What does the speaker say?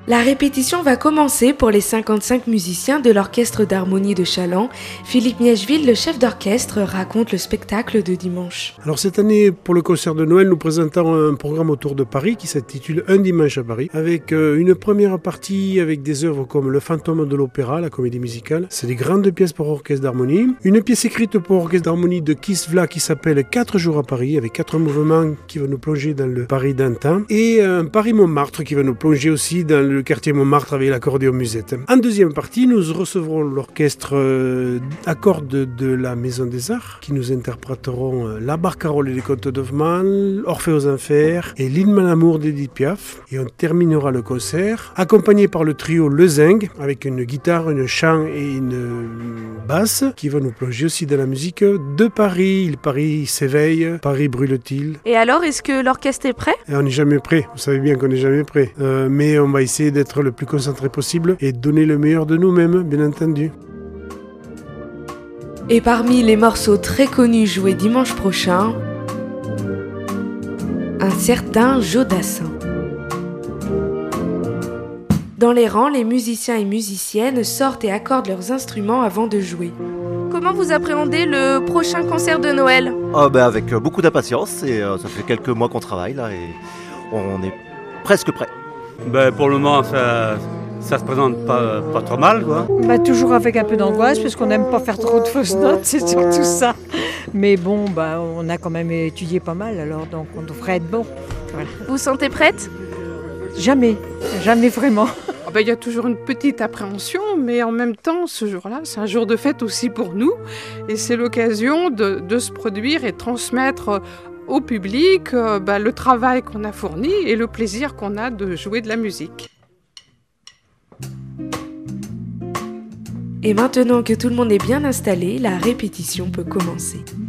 La répétition va commencer pour les 55 musiciens de l'Orchestre d'harmonie de Challans. Philippe Miechville, le chef d'orchestre, raconte le spectacle de dimanche. Alors cette année, pour le concert de Noël, nous présentons un programme autour de Paris qui s'intitule Un dimanche à Paris, avec une première partie avec des œuvres comme Le fantôme de l'opéra, la comédie musicale. C'est des grandes pièces pour orchestre d'harmonie. Une pièce écrite pour orchestre d'harmonie de Kisvla qui s'appelle 4 jours à Paris, avec 4 mouvements qui vont nous plonger dans le Paris d'antan. Et un Paris-Montmartre qui va nous plonger aussi dans le quartier Montmartre avec l'accordéon musette. En deuxième partie, nous recevrons l'orchestre à cordes de la Maison des Arts qui nous interpréteront La Barcarolle et les Contes d'Hoffmann, Orphée aux Enfers et L'Hymne à l'amour d'Edith Piaf. Et on terminera le concert accompagné par le trio Le Zinc avec une guitare, un chant et une basse qui va nous plonger aussi dans la musique de Paris. Paris s'éveille, Paris brûle-t-il. Et alors, est-ce que l'orchestre est prêt ? Et on n'est jamais prêt, vous savez bien qu'on n'est jamais prêt. Mais on va essayer d'être le plus concentré possible et de donner le meilleur de nous-mêmes, bien entendu. Et parmi les morceaux très connus joués dimanche prochain, un certain Jodassin. Dans les rangs, les musiciens et musiciennes sortent et accordent leurs instruments avant de jouer. Comment vous appréhendez le prochain concert de Noël ? Avec beaucoup d'impatience, et ça fait quelques mois qu'on travaille là et on est presque prêt. Pour le moment, ça se présente pas trop mal, quoi. Toujours avec un peu d'angoisse, parce qu'on n'aime pas faire trop de fausses notes, c'est surtout ça. Mais bon, on a quand même étudié pas mal, alors donc on devrait être bon. Voilà. Vous sentez prête ? Jamais vraiment. Il y a toujours une petite appréhension, mais en même temps, ce jour-là, c'est un jour de fête aussi pour nous. Et c'est l'occasion de se produire et transmettre au public le travail qu'on a fourni et le plaisir qu'on a de jouer de la musique. Et maintenant que tout le monde est bien installé, la répétition peut commencer.